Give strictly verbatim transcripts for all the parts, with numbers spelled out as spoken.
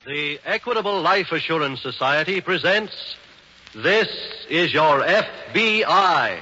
The Equitable Life Assurance Society presents This is Your F B I.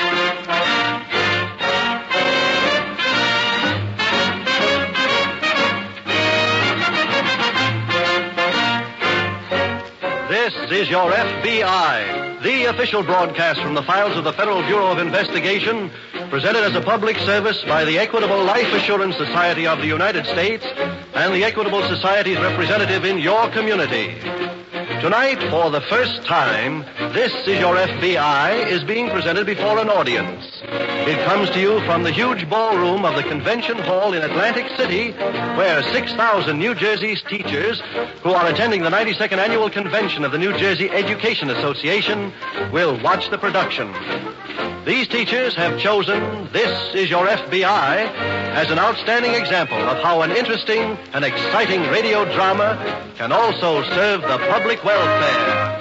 This is Your F B I, the official broadcast from the files of the Federal Bureau of Investigation, presented as a public service by the Equitable Life Assurance Society of the United States and the Equitable Society's representative in your community. Tonight, for the first time, This is Your F B I is being presented before an audience. It comes to you from the huge ballroom of the Convention Hall in Atlantic City, where six thousand New Jersey's teachers who are attending the ninety-second Annual Convention of the New Jersey Education Association will watch the production. These teachers have chosen This is Your F B I as an outstanding example of how an interesting and exciting radio drama can also serve the public welfare.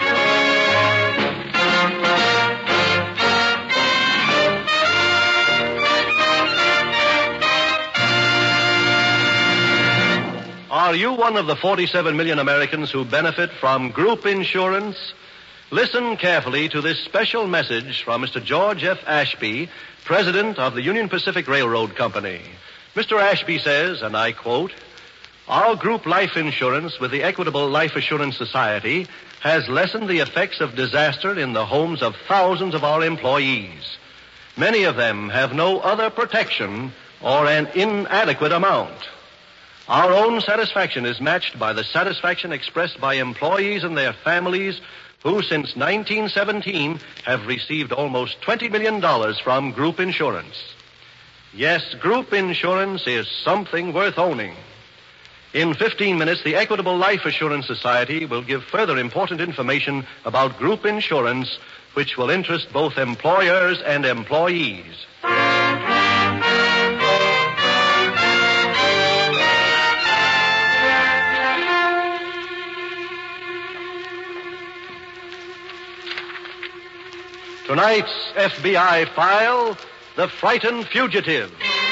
Are you one of the forty-seven million Americans who benefit from group insurance? Listen carefully to this special message from Mister George F. Ashby, president of the Union Pacific Railroad Company. Mister Ashby says, and I quote, "Our group life insurance with the Equitable Life Assurance Society has lessened the effects of disaster in the homes of thousands of our employees. Many of them have no other protection or an inadequate amount. Our own satisfaction is matched by the satisfaction expressed by employees and their families who since nineteen seventeen have received almost twenty million dollars from group insurance. Yes, group insurance is something worth owning." In fifteen minutes, the Equitable Life Assurance Society will give further important information about group insurance, which will interest both employers and employees. Tonight's F B I file, The Frightened Fugitive.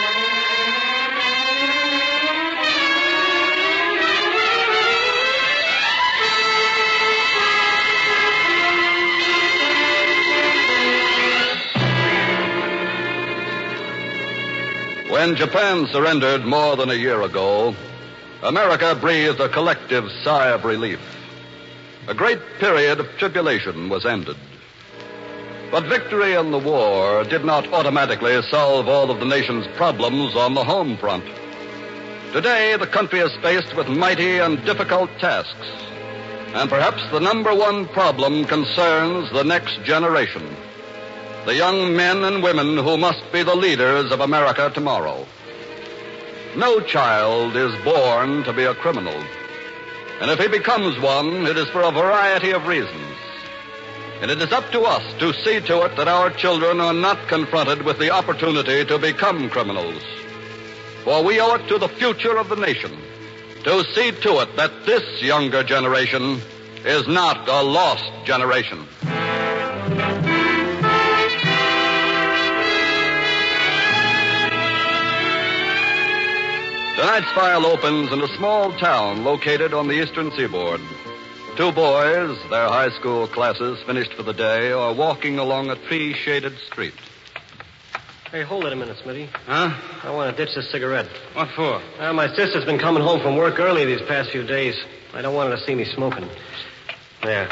When Japan surrendered more than a year ago, America breathed a collective sigh of relief. A great period of tribulation was ended. But victory in the war did not automatically solve all of the nation's problems on the home front. Today, the country is faced with mighty and difficult tasks. And perhaps the number one problem concerns the next generation. The young men and women who must be the leaders of America tomorrow. No child is born to be a criminal. And if he becomes one, it is for a variety of reasons. And it is up to us to see to it that our children are not confronted with the opportunity to become criminals. For we owe it to the future of the nation to see to it that this younger generation is not a lost generation. Tonight's file opens in a small town located on the eastern seaboard. Two boys, their high school classes finished for the day, are walking along a tree-shaded street. Hey, hold it a minute, Smitty. Huh? I want to ditch this cigarette. What for? Uh, my sister's been coming home from work early these past few days. I don't want her to see me smoking. There.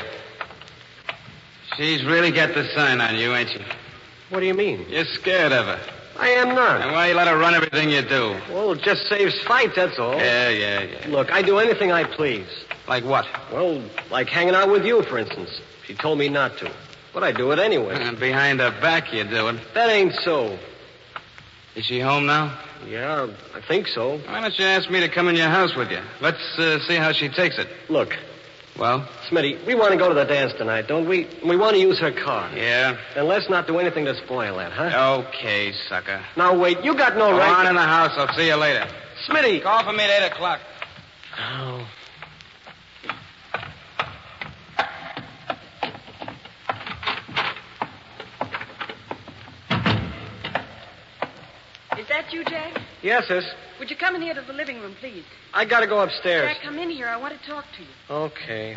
She's really got the sign on you, ain't she? What do you mean? You're scared of her. I am not. And why you let her run everything you do? Well, it just saves fights, that's all. Yeah, yeah, yeah. Look, I do anything I please. Like what? Well, like hanging out with you, for instance. She told me not to. But I do it anyway. And behind her back you do it. That ain't so. Is she home now? Yeah, I think so. Why don't you ask me to come in your house with you? Let's uh, see how she takes it. Look, Well? Smitty, we want to go to the dance tonight, don't we? We want to use her car. Yeah. Then let's not do anything to spoil that, huh? Okay, sucker. Now, wait, you got no Go right... on in the house. I'll see you later. Smitty! Call for me at eight o'clock. Oh. Is that you, Jack? Yes, sis. Would you come in here to the living room, please? I gotta go upstairs. Jack, come in here. I want to talk to you. Okay.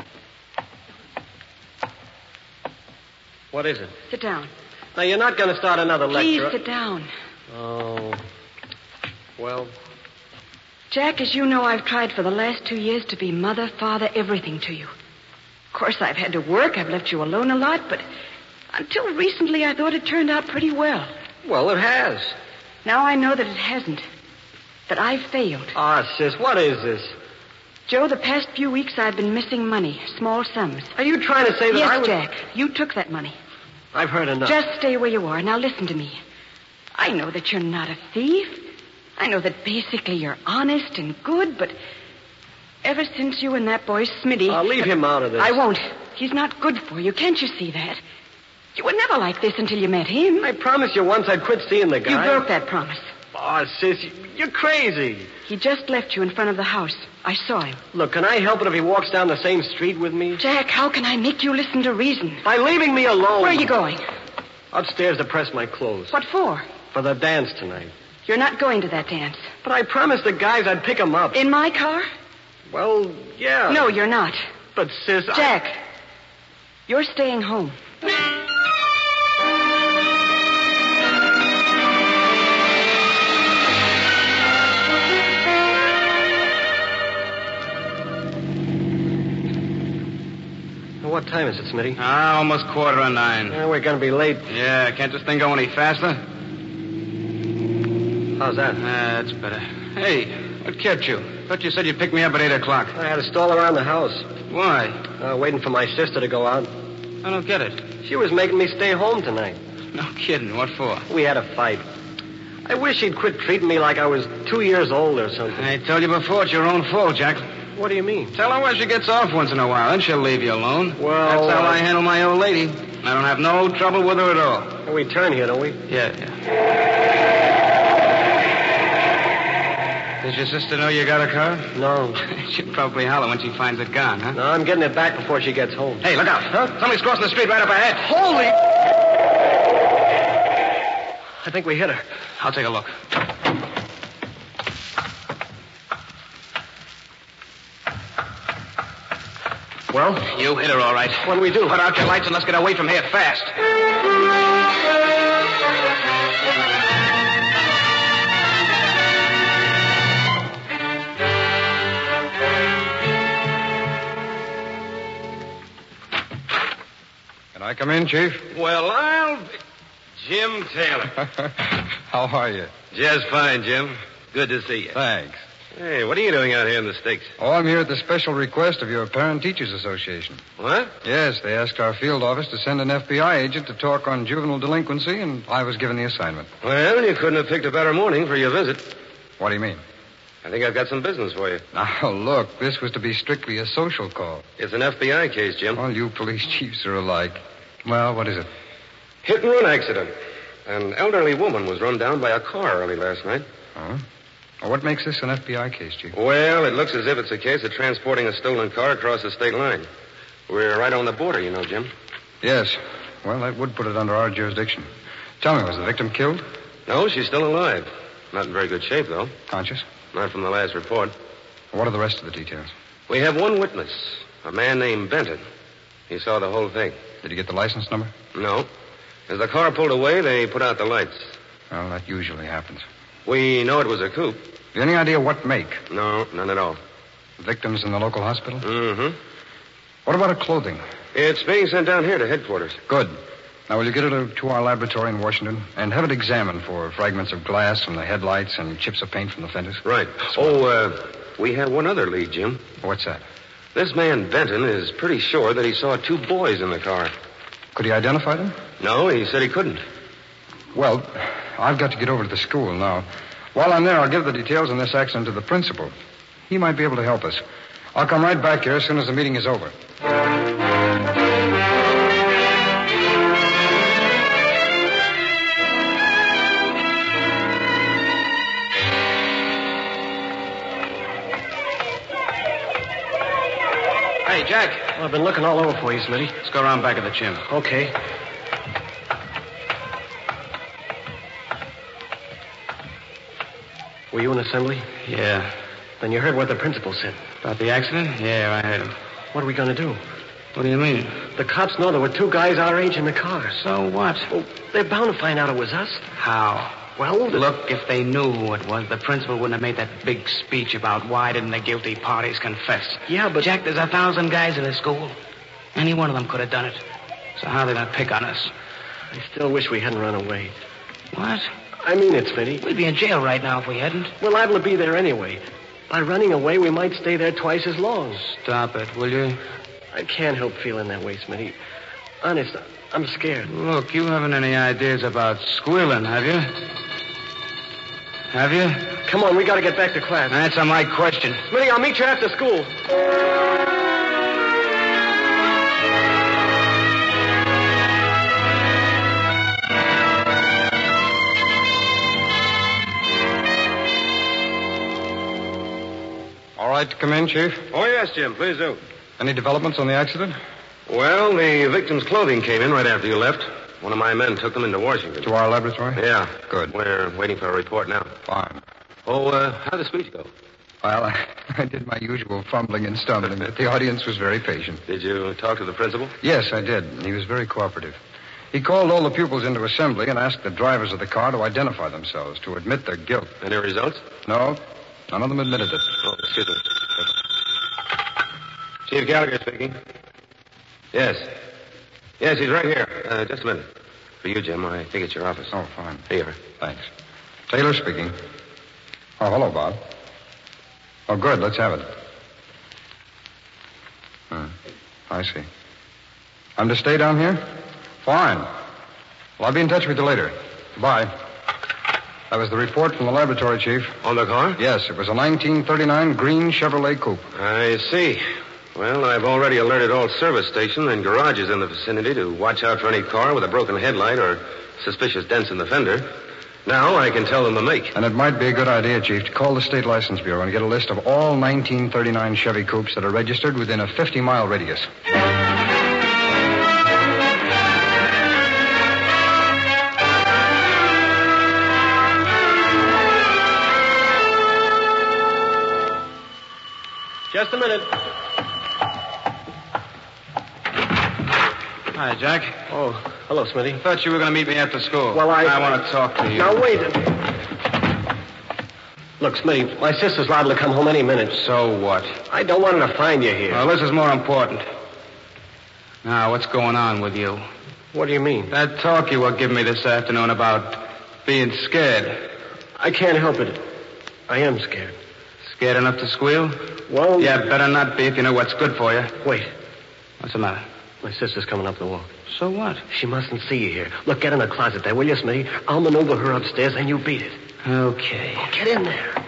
What is it? Sit down. Now, you're not going to start another Please lecture. sit down. Oh. Well, Jack, as you know, I've tried for the last two years to be mother, father, everything to you. Of course, I've had to work. I've left you alone a lot, but until recently, I thought it turned out pretty well. well, it has. Now I know that it hasn't. That I've failed. Ah, sis, what is this? Joe, the past few weeks I've been missing money, small sums. Are you trying to say that yes, I was... Jack, you took that money. I've heard enough. Just stay where you are. Now listen to me. I know that you're not a thief. I know that basically you're honest and good, but ever since you and that boy Smitty... I'll leave him out of this. I won't. He's not good for you. Can't you see that? You were never like this until you met him. I promised you once I'd quit seeing the guy. You broke that promise. Oh, sis, you're crazy. He just left you in front of the house. I saw him. Look, can I help it if he walks down the same street with me? Jack, how can I make you listen to reason? By leaving me alone. Where are you going? Upstairs to press my clothes. What for? For the dance tonight. You're not going to that dance. But I promised the guys I'd pick them up. In my car? Well, yeah. No, you're not. But, sis, I... Jack, you're staying home. What time is it, Smitty? Ah, almost quarter of nine. Yeah, we're going to be late. Yeah, can't this thing go any faster? How's that? Ah, that's better. Hey, what kept you? Thought you said you'd pick me up at eight o'clock. I had to stall around the house. Why? Uh, waiting for my sister to go out. I don't get it. She was making me stay home tonight. No kidding. What for? We had a fight. I wish she'd quit treating me like I was two years old or something. I told you before, it's your own fault, Jack. What do you mean? Tell her where she gets off once in a while, then she'll leave you alone. Well, That's how uh, I handle my old lady. I don't have no trouble with her at all. We turn here, don't we? Yeah, yeah. Does your sister know you got a car? No. She'll probably holler when she finds it gone, huh? No, I'm getting it back before she gets home. Hey, look out. Huh? Somebody's crossing the street right up ahead. Holy... I think we hit her. I'll take a look. Well? You hit her all right. What do we do? Put out your lights and let's get away from here fast. Can I come in, Chief? Well, I'll... Jim Taylor. How are you? Just fine, Jim. Good to see you. Thanks. Hey, what are you doing out here in the sticks? Oh, I'm here at the special request of your Parent Teachers Association. What? Yes, they asked our field office to send an F B I agent to talk on juvenile delinquency, and I was given the assignment. Well, you couldn't have picked a better morning for your visit. What do you mean? I think I've got some business for you. Now, look, this was to be strictly a social call. It's an F B I case, Jim. All you police chiefs are alike. Well, what is it? Hit and run accident. An elderly woman was run down by a car early last night. Huh? Well, what makes this an F B I case, Chief? Well, it looks as if it's a case of transporting a stolen car across the state line. We're right on the border, you know, Jim. Yes. Well, that would put it under our jurisdiction. Tell me, was the victim killed? No, she's still alive. Not in very good shape, though. Conscious? Not from the last report. What are the rest of the details? We have one witness, a man named Benton. He saw the whole thing. Did you get the license number? No. As the car pulled away, they put out the lights. Well, that usually happens. We know it was a coupe. Have you any idea what make? No, none at all. Victims in the local hospital? Mm-hmm. What about her clothing? It's being sent down here to headquarters. Good. Now, will you get it to, to our laboratory in Washington and have it examined for fragments of glass from the headlights and chips of paint from the fenders? Right. Oh, uh, we have one other lead, Jim. What's that? This man, Benton, is pretty sure that he saw two boys in the car. Could he identify them? No, he said he couldn't. Well, I've got to get over to the school now. While I'm there, I'll give the details on this accident to the principal. He might be able to help us. I'll come right back here as soon as the meeting is over. Hey, Jack. Well, I've been looking all over for you, Smitty. Let's go around back of the gym. Okay. Were you in assembly? Yeah. Then you heard what the principal said. About the accident? Yeah, I heard him. What are we going to do? What do you mean? The cops know there were two guys our age in the car. So what? Well, they're bound to find out it was us. How? Well, the... Look, if they knew who it was, the principal wouldn't have made that big speech about why didn't the guilty parties confess. Yeah, but... Jack, there's a thousand guys in the school. Any one of them could have done it. So how are they going to pick on us? I still wish we hadn't run away. What? I mean it, Smitty. We'd be in jail right now if we hadn't. We're liable to be there anyway. By running away, we might stay there twice as long. Stop it, will you? I can't help feeling that way, Smitty. Honest, I'm scared. Look, you haven't any ideas about squealing, have you? Have you? Come on, we got to get back to class. Answer my question. Smitty, I'll meet you after school. All right to come in, Chief? Oh, yes, Jim. Please do. Any developments on the accident? Well, the victim's clothing came in right after you left. One of my men took them into Washington. To our laboratory? Yeah. Good. We're waiting for a report now. Fine. Oh, uh, how'd the speech go? Well, I, I did my usual fumbling and stumbling, but the audience was very patient. Did you talk to the principal? Yes, I did. He was very cooperative. He called all the pupils into assembly and asked the drivers of the car to identify themselves, to admit their guilt. Any results? No, none of them admitted it. Oh, excuse me. Chief Gallagher speaking. Yes. Yes, he's right here. Uh, just a minute. For you, Jim, I think it's your office. Oh, fine. Here. Thanks. Taylor speaking. Oh, hello, Bob. Oh, good. Let's have it. Hmm. I see. I'm to stay down here? Fine. Well, I'll be in touch with you later. Bye. That was the report from the laboratory, Chief. On the car? Yes, it was a nineteen thirty-nine green Chevrolet coupe. I see. Well, I've already alerted all service stations and garages in the vicinity to watch out for any car with a broken headlight or suspicious dents in the fender. Now I can tell them the make. And it might be a good idea, Chief, to call the State License Bureau and get a list of all nineteen thirty-nine Chevy coupes that are registered within a fifty-mile radius. Just a minute. Hi, Jack. Oh, hello, Smitty. Thought you were going to meet me after school. Well, I... I want to talk to you. Now, wait. Look, Smitty, my sister's liable to come home any minute. So what? I don't want her to find you here. Well, this is more important. Now, what's going on with you? What do you mean? That talk you were giving me this afternoon about being scared. I can't help it. I am scared. Scared enough to squeal? Well... Yeah, better not be if you know what's good for you. Wait. What's the matter? My sister's coming up the walk. So what? She mustn't see you here. Look, get in the closet there, will you, Smitty? I'll maneuver her upstairs and you beat it. Okay. Oh, get in there.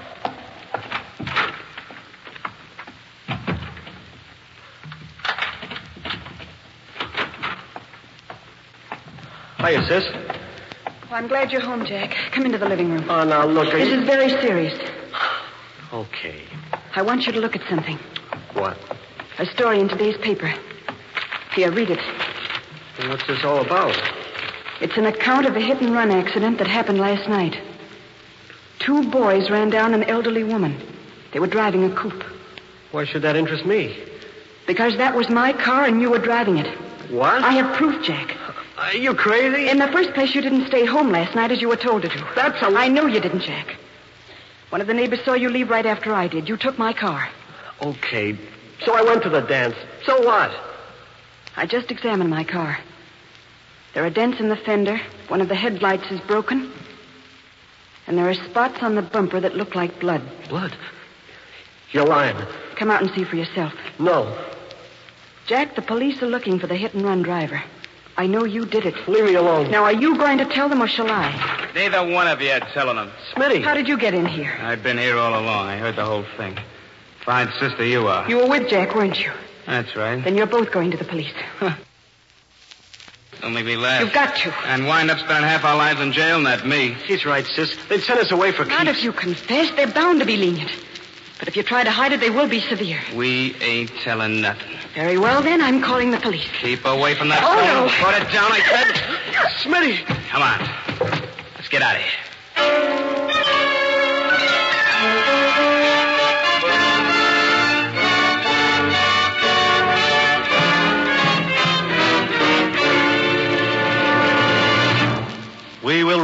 Hiya, sis. Well, I'm glad you're home, Jack. Come into the living room. Oh, now, look... This you... is very serious. Okay. I want you to look at something. What? A story in today's paper. Here, read it. What's this all about? It's an account of a hit-and-run accident that happened last night. Two boys ran down an elderly woman. They were driving a coupe. Why should that interest me? Because that was my car and you were driving it. What? I have proof, Jack. Are you crazy? In the first place, you didn't stay home last night as you were told to do. That's a... I know you didn't, Jack. One of the neighbors saw you leave right after I did. You took my car. Okay. So I went to the dance. So what? I just examined my car. There are dents in the fender. One of the headlights is broken. And there are spots on the bumper that look like blood. Blood? You're lying. Come out and see for yourself. No. Jack, the police are looking for the hit-and-run driver. I know you did it. Leave me alone. Now, are you going to tell them or shall I? Neither one of you are telling them. Smitty. How did you get in here? I've been here all along. I heard the whole thing. Fine sister you are. You were with Jack, weren't you? That's right. Then you're both going to the police. Huh. Don't make me laugh. You've got to. And wind up spending half our lives in jail, not me. She's right, sis. They'd send us away for keeps. Not if you confess. They're bound to be lenient. But if you try to hide it, they will be severe. We ain't telling nothing. Very well, then. I'm calling the police. Keep away from that Oh, phone. no. Put it down, I said. Smitty. Come on. Let's get out of here.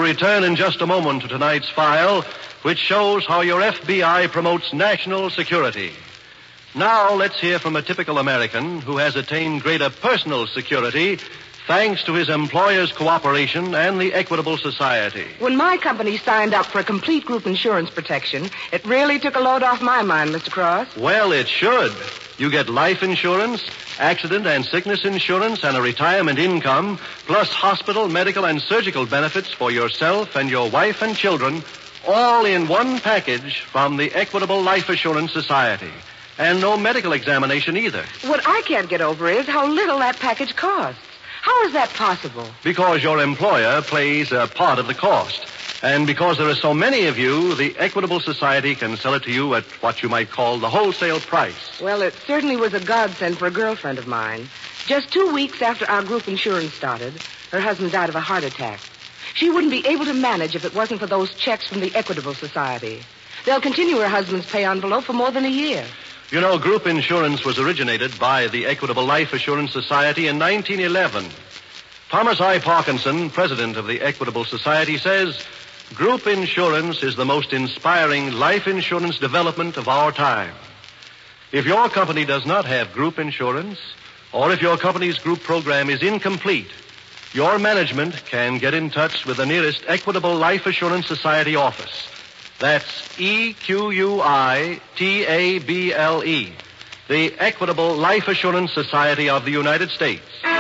return in just a moment to tonight's file, which shows how your F B I promotes national security. Now let's hear from a typical American who has attained greater personal security thanks to his employer's cooperation and the Equitable Society. When my company signed up for a complete group insurance protection, it really took a load off my mind, Mister Cross. Well, it should. You get life insurance, accident and sickness insurance, and a retirement income, plus hospital, medical, and surgical benefits for yourself and your wife and children, all in one package from the Equitable Life Assurance Society. And no medical examination either. What I can't get over is how little that package costs. How is that possible? Because your employer plays a part of the cost. And because there are so many of you, the Equitable Society can sell it to you at what you might call the wholesale price. Well, it certainly was a godsend for a girlfriend of mine. Just two weeks after our group insurance started, her husband died of a heart attack. She wouldn't be able to manage if it wasn't for those checks from the Equitable Society. They'll continue her husband's pay envelope for more than a year. You know, group insurance was originated by the Equitable Life Assurance Society in nineteen eleven. Thomas I. Parkinson, president of the Equitable Society, says group insurance is the most inspiring life insurance development of our time. If your company does not have group insurance, or if your company's group program is incomplete, your management can get in touch with the nearest Equitable Life Assurance Society office. That's E Q U I T A B L E, the Equitable Life Assurance Society of the United States.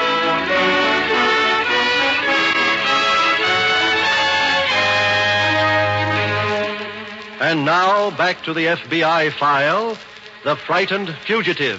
And now, back to the F B I file, The Frightened Fugitives.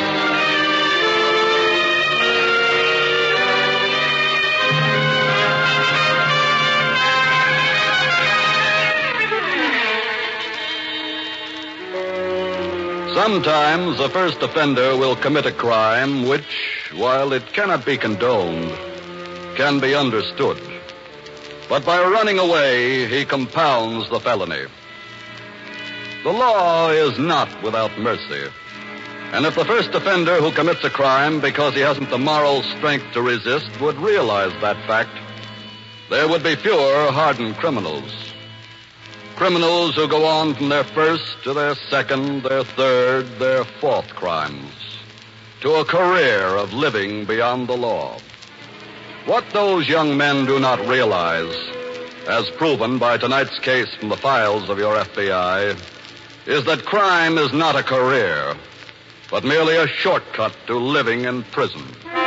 Sometimes a first offender will commit a crime which, while it cannot be condoned, can be understood. But by running away, he compounds the felony. The law is not without mercy. And if the first offender who commits a crime because he hasn't the moral strength to resist would realize that fact, there would be fewer hardened criminals. Criminals who go on from their first to their second, their third, their fourth crimes, to a career of living beyond the law. What those young men do not realize, as proven by tonight's case from the files of your F B I, is that crime is not a career, but merely a shortcut to living in prison.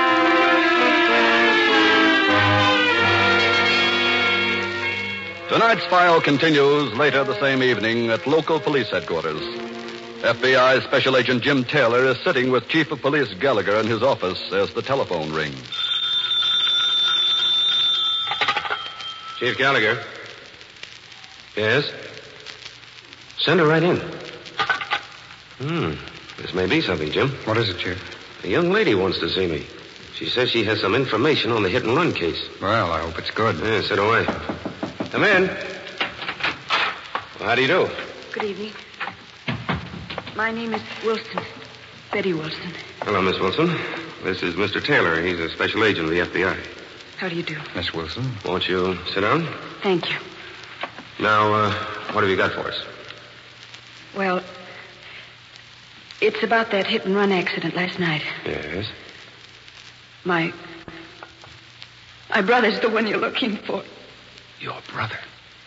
Tonight's file continues later the same evening at local police headquarters. F B I Special Agent Jim Taylor is sitting with Chief of Police Gallagher in his office as the telephone rings. Chief Gallagher. Yes? Send her right in. Hmm. This may be something, Jim. What is it, Chief? A young lady wants to see me. She says she has some information on the hit and run case. Well, I hope it's good. Yeah, so do I. Come in. Well, how do you do? Good evening. My name is Wilson. Betty Wilson. Hello, Miss Wilson. This is Mister Taylor. He's a special agent of the F B I. How do you do? Miss Wilson. Won't you sit down? Thank you. Now, uh, what have you got for us? Well, it's about that hit and run accident last night. Yes? My... My brother's the one you're looking for. Your brother?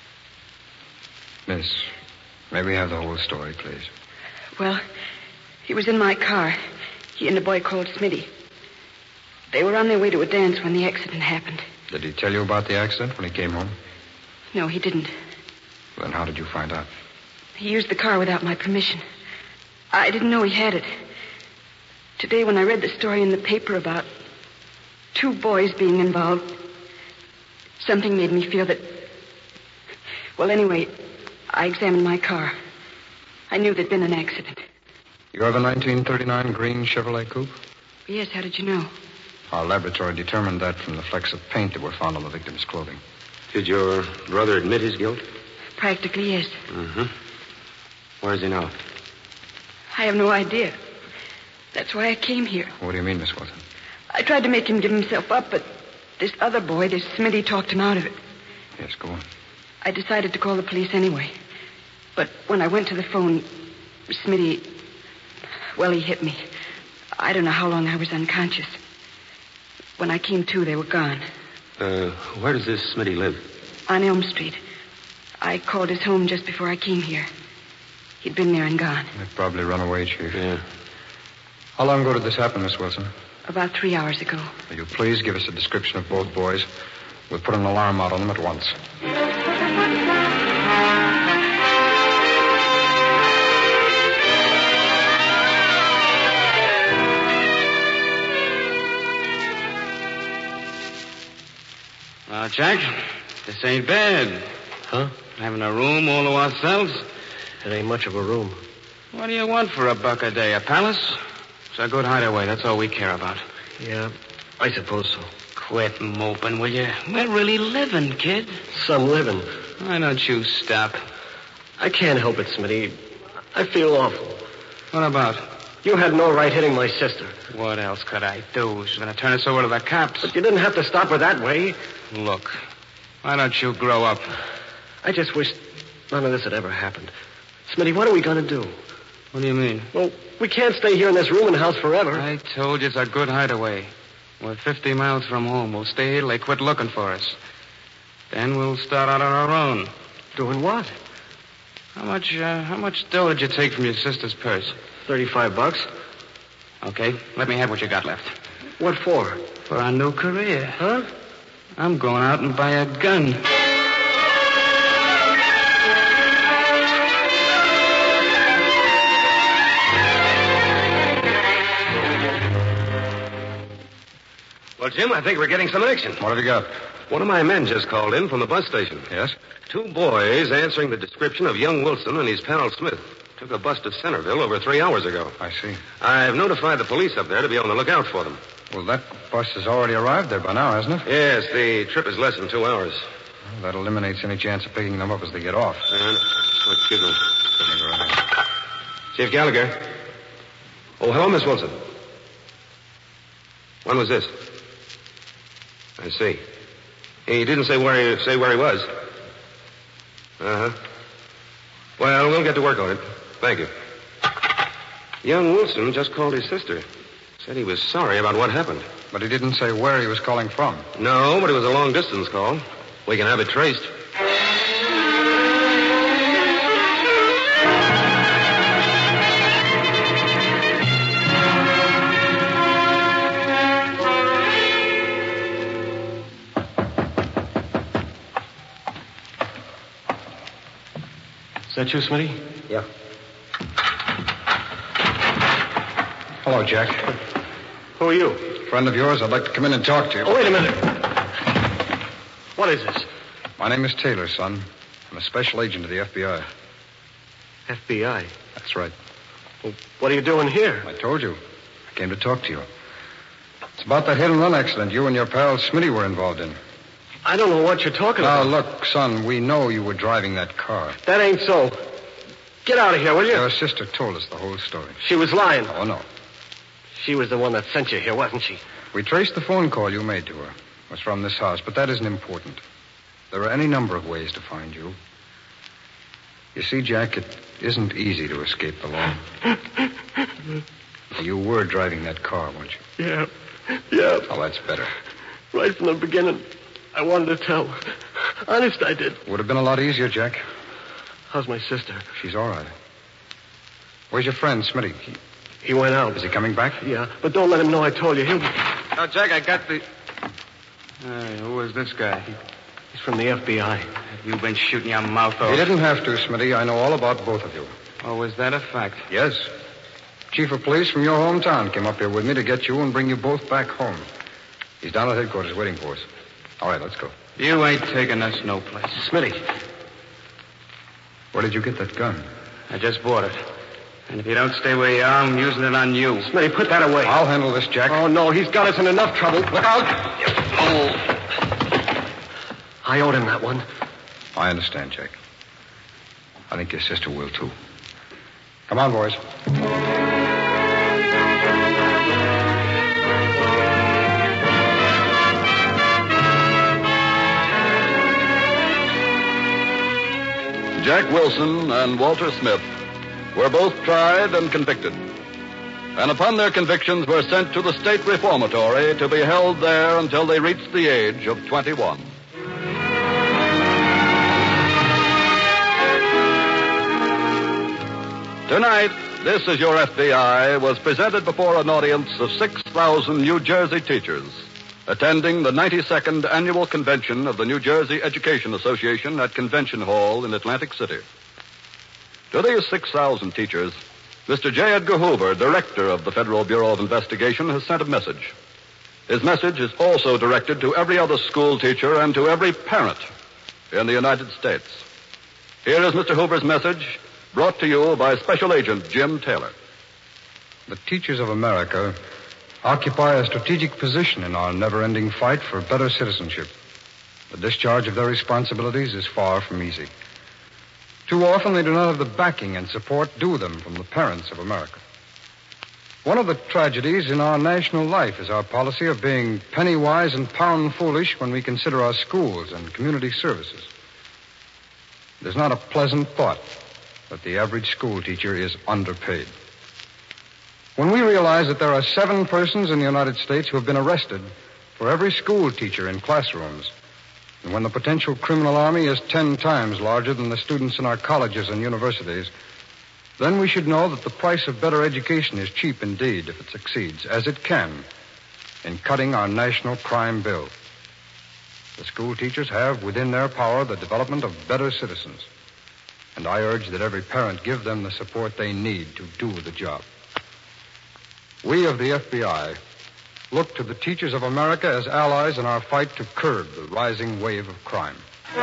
Miss, may we have the whole story, please? Well, he was in my car. He and a boy called Smitty. They were on their way to a dance when the accident happened. Did he tell you about the accident when he came home? No, he didn't. Then how did you find out? He used the car without my permission. I didn't know he had it. Today, when I read the story in the paper about two boys being involved, something made me feel that... Well, anyway, I examined my car. I knew there'd been an accident. You have a nineteen thirty-nine green Chevrolet coupe? Yes, how did you know? Our laboratory determined that from the flecks of paint that were found on the victim's clothing. Did your brother admit his guilt? Practically, yes. Mm-hmm. Where is he now? I have no idea. That's why I came here. What do you mean, Miss Wilson? I tried to make him give himself up, but this other boy, this Smitty, talked him out of it. Yes, go on. I decided to call the police anyway. But when I went to the phone, Smitty, well, he hit me. I don't know how long I was unconscious. When I came to, they were gone. Uh, where does this Smitty live? On Elm Street. I called his home just before I came here. He'd been there and gone. They've probably run away, Chief. Yeah. How long ago did this happen, Miss Wilson? About three hours ago. Will you please give us a description of both boys? We'll put an alarm out on them at once. Now, Jack, this ain't bad. Huh? Having a room all to ourselves. It ain't much of a room. What do you want for a buck a day? A palace? It's a good hideaway. That's all we care about. Yeah, I suppose so. Quit moping, will you? We're really living, kid. Some living. Why don't you stop? I can't help it, Smitty. I feel awful. What about? You had no right hitting my sister. What else could I do? She's going to turn us over to the cops. But you didn't have to stop her that way. Look, why don't you grow up? I just wish none of this had ever happened. Smitty, what are we going to do? What do you mean? Well, we can't stay here in this rooming house forever. I told you it's a good hideaway. We're fifty miles from home. We'll stay here till they quit looking for us. Then we'll start out on our own. Doing what? How much, uh, how much dough did you take from your sister's purse? Thirty-five bucks. Okay, let me have what you got left. What for? For our new career. Huh? I'm going out and buy a gun. Well, Jim, I think we're getting some action. What have you got? One of my men just called in from the bus station. Yes? Two boys answering the description of young Wilson and his pal Smith took a bus to Centerville over three hours ago. I see. I've notified the police up there to be on the lookout for them. Well, that bus has already arrived there by now, hasn't it? Yes, the trip is less than two hours. Well, that eliminates any chance of picking them up as they get off. And, oh, excuse me. Certainly, go ahead. Chief Gallagher. Oh, hello, Miss Wilson. When was this? I see. He didn't say where he say where he was. Uh-huh. Well, we'll get to work on it. Thank you. Young Wilson just called his sister. Said he was sorry about what happened. But he didn't say where he was calling from. No, but it was a long-distance call. We can have it traced. Is that you, Smitty? Yeah. Hello, Jack. Who are you? Friend of yours, I'd like to come in and talk to you. Oh, wait a minute. What is this? My name is Taylor, son. I'm a special agent of the F B I. F B I. That's right. Well, what are you doing here? I told you. I came to talk to you. It's about that hit-and-run accident you and your pal Smitty were involved in. I don't know what you're talking Now, about. look, son, we know you were driving that car. That ain't so. Get out of here, will you? Your sister told us the whole story. She was lying. Oh, no. She was the one that sent you here, wasn't she? We traced the phone call you made to her. It was from this house, but that isn't important. There are any number of ways to find you. You see, Jack, it isn't easy to escape the law. You were driving that car, weren't you? Yeah. Yeah. Oh, that's better. Right from the beginning, I wanted to tell. Honest, I did. Would have been a lot easier, Jack. How's my sister? She's all right. Where's your friend, Smitty? He, He went out. is he coming back? Yeah, but don't let him know I told you. He'll... Now, Jack, I got the... Hey, who is this guy? He's from the F B I. Have you been shooting your mouth off? You didn't have to, Smitty. I know all about both of you. Oh, is that a fact? Yes. Chief of police from your hometown came up here with me to get you and bring you both back home. He's down at headquarters waiting for us. All right, let's go. You ain't taking us no place. Smitty. Where did you get that gun? I just bought it. And if you don't stay where you are, I'm using it on you. Smitty, put that away. I'll handle this, Jack. Oh, no, he's got us in enough trouble. Look out. Oh. I owed him that one. I understand, Jack. I think your sister will, too. Come on, boys. Jack Wilson and Walter Smith were both tried and convicted, and upon their convictions were sent to the state reformatory to be held there until they reached the age of twenty-one. Tonight, This Is Your F B I was presented before an audience of six thousand New Jersey teachers attending the ninety-second Annual Convention of the New Jersey Education Association at Convention Hall in Atlantic City. To these six thousand teachers, Mister J. Edgar Hoover, Director of the Federal Bureau of Investigation, has sent a message. His message is also directed to every other school teacher and to every parent in the United States. Here is Mister Hoover's message, brought to you by Special Agent Jim Taylor. The teachers of America occupy a strategic position in our never-ending fight for better citizenship. The discharge of their responsibilities is far from easy. Too often they do not have the backing and support due them from the parents of America. One of the tragedies in our national life is our policy of being penny-wise and pound-foolish when we consider our schools and community services. It is not a pleasant thought that the average school teacher is underpaid. When we realize that there are seven persons in the United States who have been arrested for every school teacher in classrooms, and when the potential criminal army is ten times larger than the students in our colleges and universities, then we should know that the price of better education is cheap indeed if it succeeds, as it can, in cutting our national crime bill. The school teachers have within their power the development of better citizens, and I urge that every parent give them the support they need to do the job. We of the F B I look to the teachers of America as allies in our fight to curb the rising wave of crime.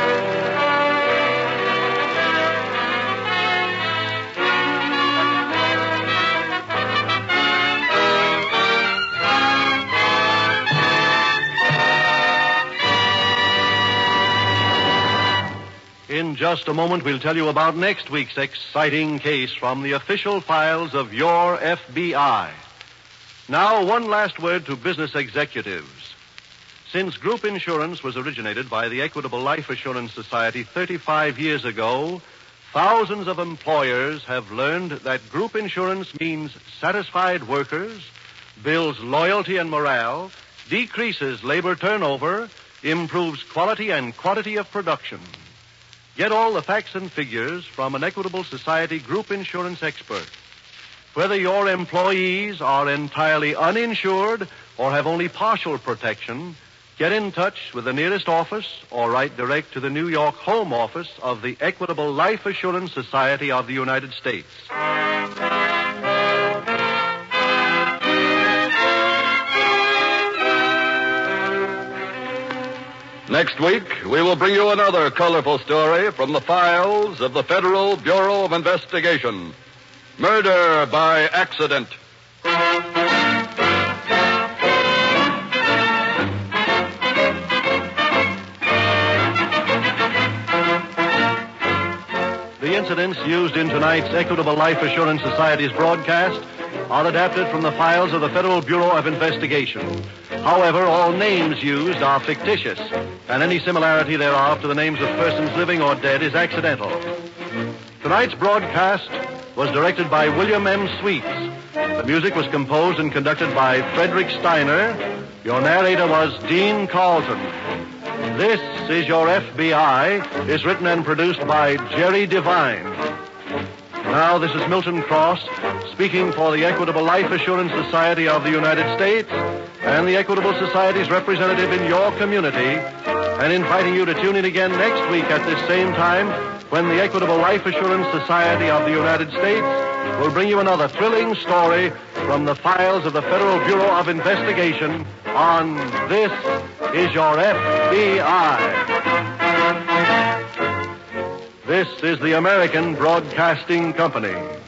In just a moment, we'll tell you about next week's exciting case from the official files of your F B I. Now, one last word to business executives. Since group insurance was originated by the Equitable Life Assurance Society thirty-five years ago, thousands of employers have learned that group insurance means satisfied workers, builds loyalty and morale, decreases labor turnover, improves quality and quantity of production. Get all the facts and figures from an Equitable Society group insurance expert. Whether your employees are entirely uninsured or have only partial protection, get in touch with the nearest office or write direct to the New York home office of the Equitable Life Assurance Society of the United States. Next week, we will bring you another colorful story from the files of the Federal Bureau of Investigation. Murder by accident. The incidents used in tonight's Equitable Life Assurance Society's broadcast are adapted from the files of the Federal Bureau of Investigation. However, all names used are fictitious, and any similarity thereof to the names of persons living or dead is accidental. Tonight's broadcast was directed by William M. Sweets. The music was composed and conducted by Frederick Steiner. Your narrator was Dean Carlton. This Is Your F B I is written and produced by Jerry Devine. Now, this is Milton Cross speaking for the Equitable Life Assurance Society of the United States and the Equitable Society's representative in your community, and inviting you to tune in again next week at this same time when the Equitable Life Assurance Society of the United States will bring you another thrilling story from the files of the Federal Bureau of Investigation on This Is Your F B I. This is the American Broadcasting Company.